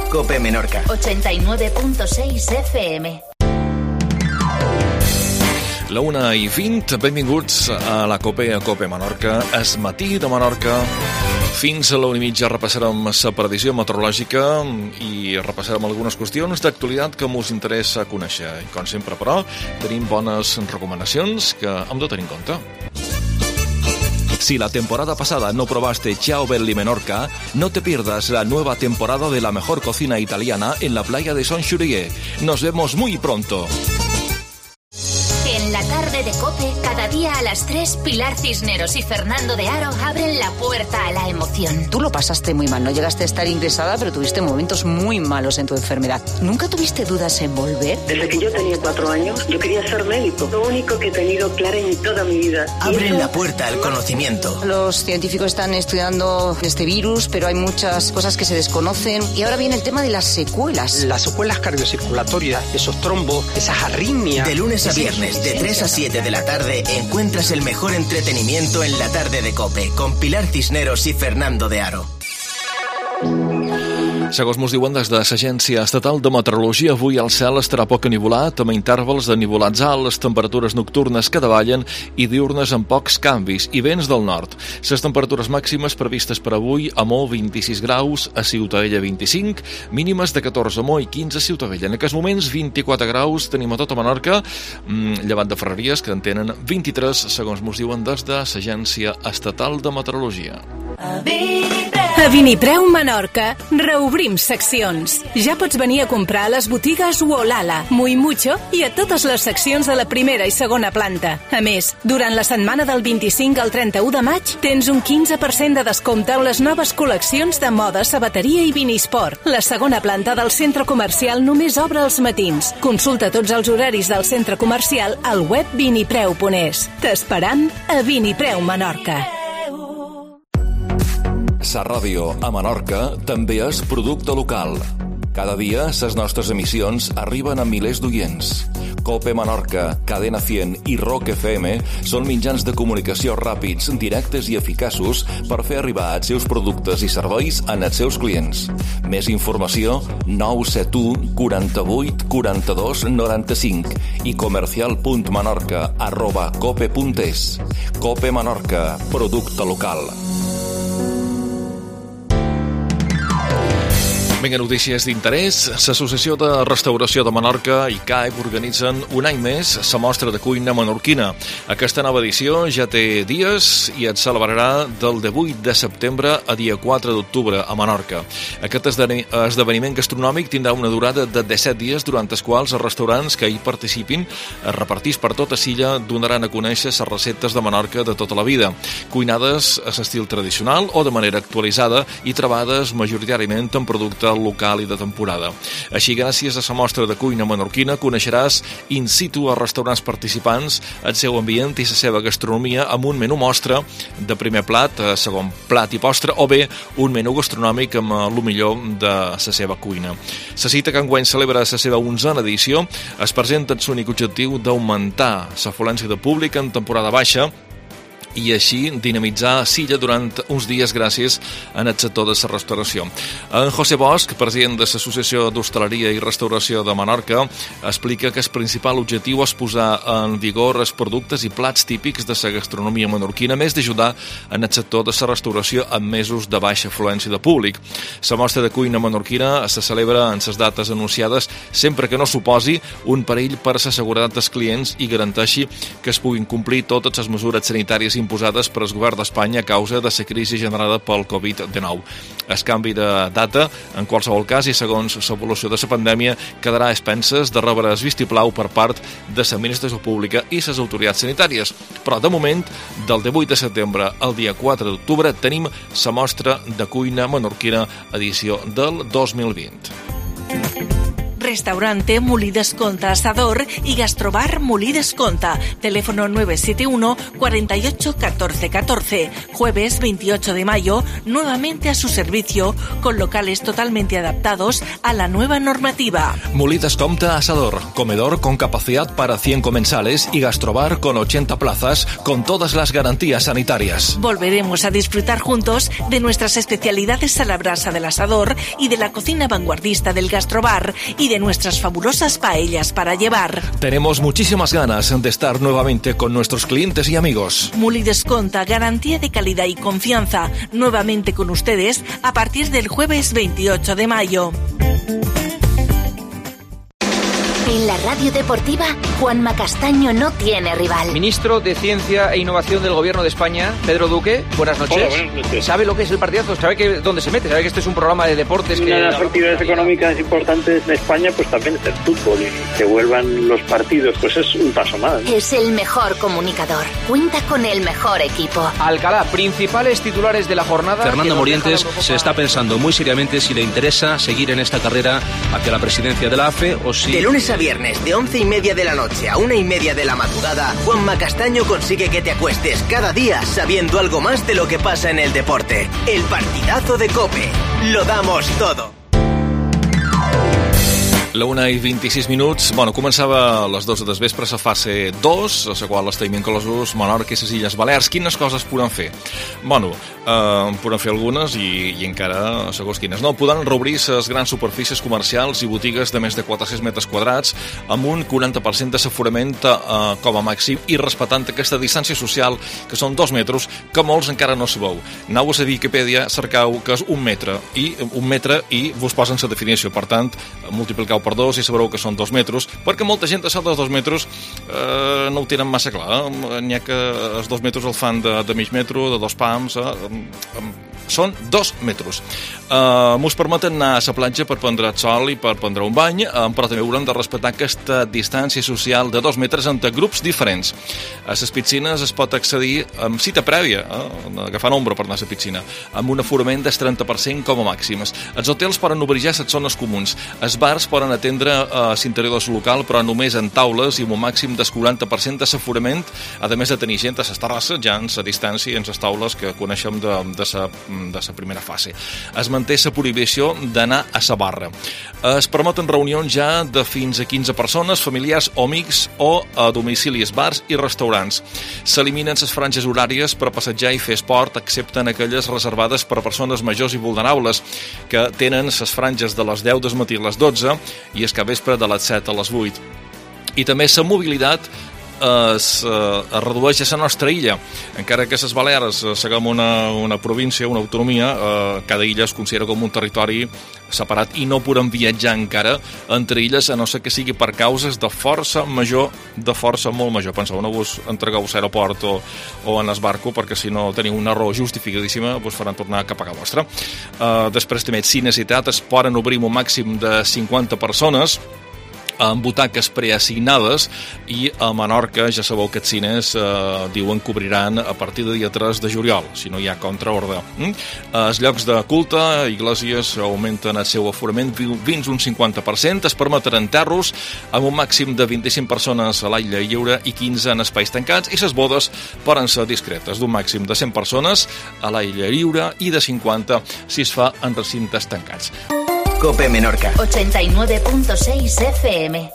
COPE Menorca. 89.6 FM. La 1:20, benvinguts a la COPE, a COPE Menorca. Es matí de Menorca. Fins a la 1:30 repassarem la previsió meteorològica i repassarem algunes qüestions d'actualitat que us interessa conèixer. I com sempre, però, tenim bones recomanacions que hem de tenir en compte. Si la temporada pasada no probaste Ciao Belli Menorca, no te pierdas la nueva temporada de la mejor cocina italiana en la playa de Son Xurier. Nos vemos muy pronto. En la tarde de COPE, cada día a las 3, Pilar Cisneros y Fernando de Aro abren la puerta a la emoción. Tú lo pasaste muy mal, no llegaste a estar ingresada, pero tuviste momentos muy malos en tu enfermedad. ¿Nunca tuviste dudas en volver? Desde que yo tenía 4 años, yo quería ser médico. Lo único que he tenido claro en toda mi vida. Abren la puerta al conocimiento. Los científicos están estudiando este virus, pero hay muchas cosas que se desconocen. Y ahora viene el tema de las secuelas. Las secuelas cardiocirculatorias, esos trombos, esas arritmias. De lunes a viernes, de 3 a 7 de la tarde, encuentras el mejor entretenimiento en la tarde de COPE, con Pilar Cisneros i Fernando de Aro. Segons mos diuen des de l'Agència Estatal de Meteorologia, avui el cel estarà poc enivolat, amb intervals de nivolats alts, les temperatures nocturnes que davallen i diurnes amb pocs canvis i vents del nord. Les temperatures màximes previstes per avui a Mó 26 graus, a Ciutadella 25, mínimes de 14 a Mó i 15 a Ciutadella. En aquests moments 24 graus tenim a tota Menorca, llevat de Ferreries, que en tenen 23, segons mos diuen des de l'Agència Estatal de Meteorologia. A Vinipreu Menorca reobrim seccions. Ja pots venir a comprar a les botigues Uolala, Muy Mucho i a totes les seccions de la primera i segona planta. A més, durant la setmana del 25 al 31 de maig tens un 15% de descompte en les noves col·leccions de moda, sabateria i vinisport. La segona planta del centre comercial només obre els matins. Consulta tots els horaris del centre comercial al web vinipreu.es. T'esperam a Vinipreu Menorca. Sa ràdio a Menorca també és producte local. Cada dia les nostres emissions arriben a milers d'oients. COPE Menorca, Cadena 100 i Rock FM són mitjans de comunicació ràpids, directes i eficaços per fer arribar els seus productes i serveis als seus clients. Més informació 971 48 42 95 i comercial.menorca@cope.es. COPE Menorca, producte local. Vinga, notícies d'interès. L'Associació de Restauració de Menorca i CAEP organitzen un any més la mostra de cuina menorquina. Aquesta nova edició ja té dies i es celebrarà del 18 de setembre a dia 4 d'octubre a Menorca. Aquest esdeveniment gastronòmic tindrà una durada de 17 dies, durant els quals els restaurants que hi participin, repartits per tota l'illa, donaran a conèixer les receptes de Menorca de tota la vida, cuinades a l'estil tradicional o de manera actualitzada i trebades majoritàriament en producte local i de temporada. Així, gràcies a la mostra de cuina menorquina, coneixeràs in situ als restaurants participants, el seu ambient i la seva gastronomia amb un menú mostra de primer plat, segon plat i postre, o bé un menú gastronòmic amb el millor de la seva cuina. La cita que enguany celebra la seva 11a edició es presenta amb l'únic objectiu d'augmentar l'afluència de públic en temporada baixa i així dinamitzar l'illa durant uns dies gràcies al sector de la restauració. En José Bosch, president de l'Associació d'Hostaleria i Restauració de Menorca, explica que el principal objectiu és posar en vigor els productes i plats típics de la gastronomia menorquina, més d'ajudar en el sector de la restauració en mesos de baixa afluència de públic. La mostra de cuina menorquina se celebra en les dates anunciades sempre que no suposi un perill per a la seguretat dels clients i garanteixi que es puguin complir totes les mesures sanitàries imposades per el govern d'Espanya a causa de la crisi generada pel Covid-19. El canvi de data, en qualsevol cas, i segons l'evolució de la pandèmia, quedarà a expenses de rebre el vistiplau per part de l'administració pública i les autoritats sanitàries. Però, de moment, del 18 de setembre al dia 4 d'octubre, tenim la mostra de cuina menorquina edició del 2020. Restaurante Molí Desconta Asador y Gastrobar Molí Desconta. Teléfono 971 48 14 14. Jueves 28 de mayo, nuevamente a su servicio, con locales totalmente adaptados a la nueva normativa. Molí Desconta Asador, comedor con capacidad para 100 comensales y gastrobar con 80 plazas, con todas las garantías sanitarias. Volveremos a disfrutar juntos de nuestras especialidades a la brasa del asador y de la cocina vanguardista del gastrobar y de nuestras fabulosas paellas para llevar. Tenemos muchísimas ganas de estar nuevamente con nuestros clientes y amigos. Molí Desconta, garantía de calidad y confianza, nuevamente con ustedes a partir del jueves 28 de mayo. En la radio deportiva, Juanma Castaño no tiene rival. Ministro de Ciencia e Innovación del Gobierno de España, Pedro Duque, buenas noches. Hola, buenas noches. ¿Sabe lo que es el partidazo? ¿Sabe dónde se mete? ¿Sabe que este es un programa de deportes? Una de las actividades económicas importantes de España pues también es el fútbol, y que vuelvan los partidos pues es un paso más. Es el mejor comunicador. Cuenta con el mejor equipo. Alcalá, principales titulares de la jornada. Fernando Morientes se está pensando muy seriamente si le interesa seguir en esta carrera hacia la presidencia de la AFE o si... De lunes a viernes, de 11:30 de la noche a 1:30 de la madrugada, Juanma Castaño consigue que te acuestes cada día sabiendo algo más de lo que pasa en el deporte. El partidazo de COPE. Lo damos todo. La 1:26. Bueno, començava a les 2 de vespre la fase 2, a la qual estem inclosos Menorca i les Illes Balears. Quines coses podem fer? Bueno, podem fer algunes i encara segons quines. No, poden reobrir les grans superfícies comercials i botigues de més de 400 metres quadrats amb un 40% d'aforament com a màxim i respectant aquesta distància social, que són 2 metres, que molts encara no sabeu. Aneu a Viquipèdia, cercau que és 1 metre i vos posen la definició. Per tant, multipliqueu per 2 i sabreu que són 2 metres, perquè molta gent a sota dels 2 metres no ho tenen massa clar. N'hi ha que els 2 metres el fan de mig metro, de 2 pams, són 2 metres. Mos permeten anar a la platja per prendre el sol i per prendre un bany, però també haurem de respectar aquesta distància social de 2 metres entre grups diferents. A les piscines es pot accedir amb cita prèvia, agafant ombra per anar a la piscina, amb un aforament del 30% com a màxims. Els hotels poden obrir ja les zones comuns. Els bars poden atendre a l'interior del local, però només en taules i amb un màxim del 40% d'aforament, a més de tenir gent a les terrasses, ja en la distància i en les taules que coneixem de la primera fase. Es manté la prohibició d'anar a la barra. Es permeten reunions ja de fins a 15 persones, familiars o amics, o a domicilis, bars i restaurants. S'eliminen les franges horàries per passejar i fer esport, excepte en aquelles reservades per a persones majors i vulnerables, que tenen les franges de les 10 del matí a les 12 i es capvespre de les 7 a les 8. I també la mobilitat es redueix a la nostra illa. Encara que les Balears siguem una província, una autonomia, cada illa es considera com un territori separat i no podem viatjar encara entre illes, a no ser que sigui per causes de força major, de força molt major. Penseu, no vos entregueu a l'aeroport o en el barco, perquè si no teniu una raó justificadíssima vos faran tornar cap a casa vostra. Després també, si necessitat, es poden obrir un màxim de 50 persones amb butaques preassignades, i a Menorca ja sabeu que els cines diuen que obriran a partir de dia 3 de juliol, si no hi ha contraordre. Els llocs de culte, iglesias, augmenten el seu aforament fins un 50%, es permeten enterros amb un màxim de 25 persones a l'aire lliure i 15 en espais tancats, i les bodes poden ser discretes, d'un màxim de 100 persones a l'aire lliure i de 50 si es fa en recintes tancats. COPE Menorca 89.6 FM.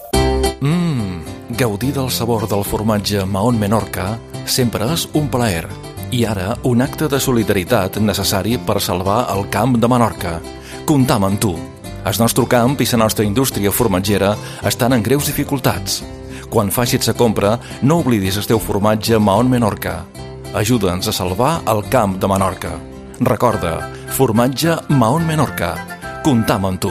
Gaudir del sabor del formatge Mahón Menorca sempre és un plaer. I ara, un acte de solidaritat necessari per salvar el camp de Menorca. Comptam amb tu. El nostre camp i la nostra indústria formatgera estan en greus dificultats. Quan facis la compra, no oblidis el teu formatge Mahón Menorca. Ajuda'ns a salvar el camp de Menorca. Recorda, formatge Mahón Menorca. Comptam amb tu.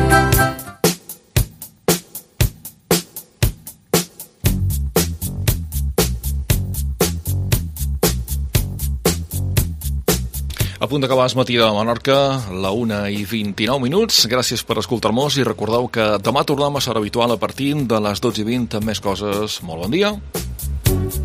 A punt d'acabar el matí de Menorca, la 1:29. Gràcies per escoltar-nos i recordeu que demà tornem a ser habitual a partir de les 12:20 amb més coses. Molt bon dia.